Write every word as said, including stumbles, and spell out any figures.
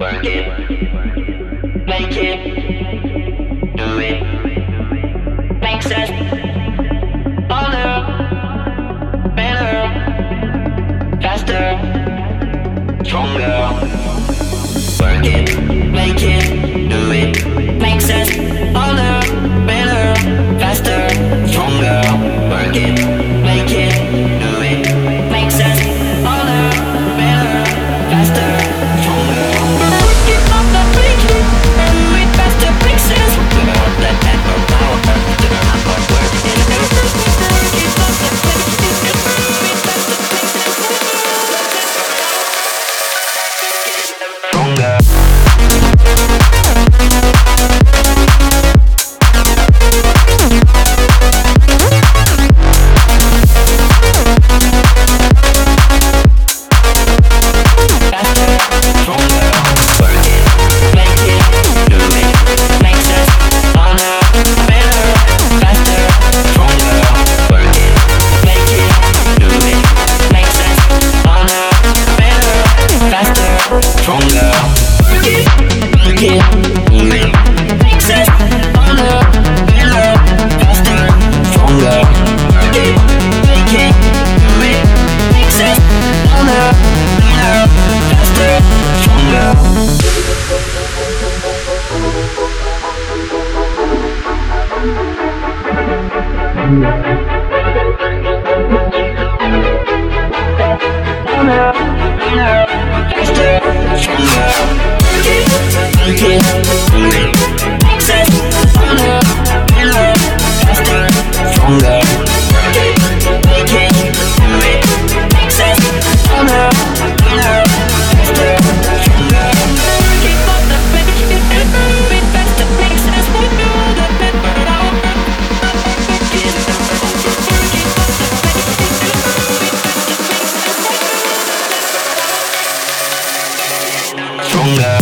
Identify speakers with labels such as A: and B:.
A: Work it, make it, do it. Makes us harder, better, faster, stronger. Work it, make it, do it. Makes us harder, better, faster, stronger. Work it, make it, do it. Makes us harder, better, faster, stronger. Work it up, not break it. Do it faster, makes us without that type of power. Do not what work it. Work it up, not break it. Do it faster, stronger. Stronger.